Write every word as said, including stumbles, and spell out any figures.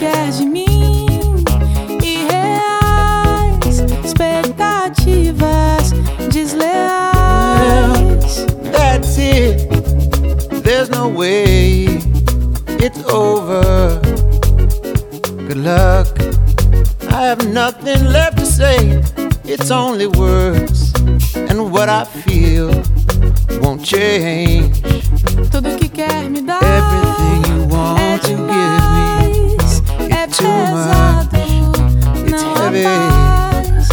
quer de mim, irreais, expectativas desleais. That's it, there's no way it's over. Good luck, I have nothing left to say. It's only words, and what I feel won't change. Tudo que quer me dar Everything you want é to give me, demais, é it's too pesado, much, it's não heavy. há